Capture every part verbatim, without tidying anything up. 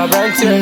a plenty.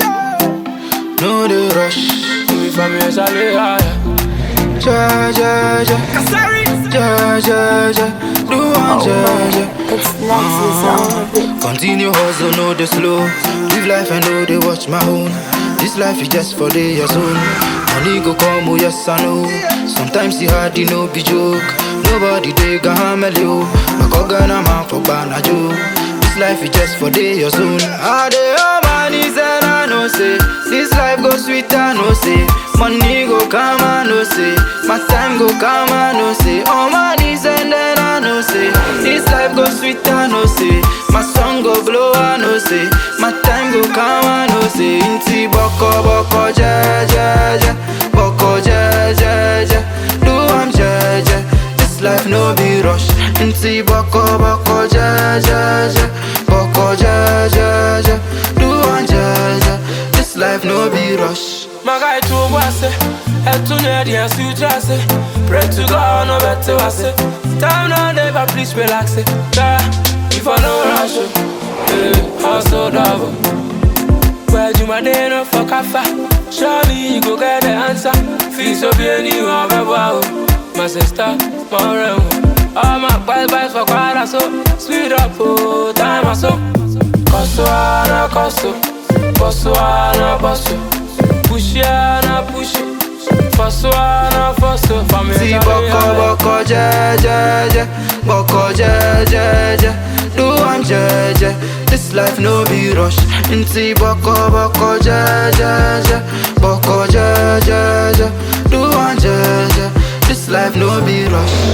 No the rush. We from here, Charlie, yeah. Ja, ja, ja. Ja, ja, ja. Do one, ja, ja. It's Nexus on the beat. Continue hustle, no the slow. Live life and know they watch my own. This life is just for the your zone. Money go come, oh yes I know. Sometimes it's hard, you know, be joke. Nobody they can handle you. But go get a man for banajo. This life is just for the your zone. Ah, they all money and I know say. This life go sweet, I know say. Money go come, I know say. My time go come, I know say. All money and then I know say. This life go sweet, I know say. My song go blow, I know say. My time go come, I know say. Inti boko boko ja ja ja. Boko ja ja ja. Do I'm ja ja. This life no be rush. Inti boko boko ja ja ja. Boko ja ja ja. Do I'm ja ja. This life no be rush. My guy to was it, head to near the answer. Pray to God, no better was it. Time now, never please relax it. Yeah, if I no rush it, yeah, I'm so double. Where you my day no for cafe? Show me you go get the answer. Feel so be anywhere, wow. My sister, my realm. All my bad vibes for quite so sweet up, oh, time I so. Costo, na costo, costo, na costo. Push ya na push, faso na faso. Si boko boko ja ja ja, boko ja ja ja. Do I'm ja ja. This life no be rush. Inti boko boko ja ja ja, boko ja ja ja. Do I'm ja ja. This life no be rush.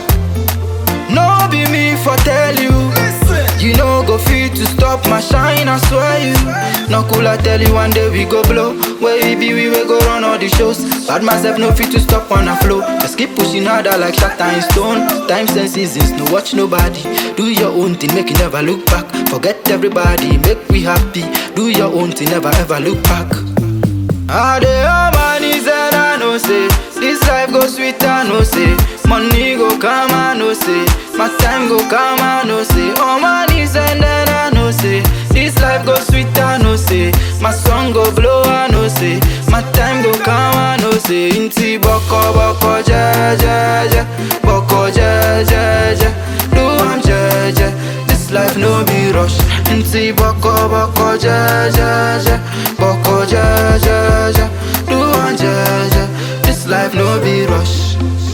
No be me for tell you. You know go fit to stop my shine, I swear you. No cool, I tell you one day we go blow. Where we be, we will go run all the shows. Bad myself no fit to stop on a flow. Just keep pushing harder like shatter in stone. Times and seasons, no watch nobody. Do your own thing, make you never look back. Forget everybody, make we happy. Do your own thing, never ever look back. Ah, they all money and I know say. This life go sweet, I know say. Money go come, I know say. My time go come, I know say. All money and then I know say. This life go sweet, I know say. My song go blow, I know say. My time go come, I know say. Inti boko boko ja ja ja. Boko ja ja ja. Do I'm ja ja. This life no be rush. Inti boko boko ja ja ja. Boko ja ja ja. Do I'm ja ja. This life no be rush.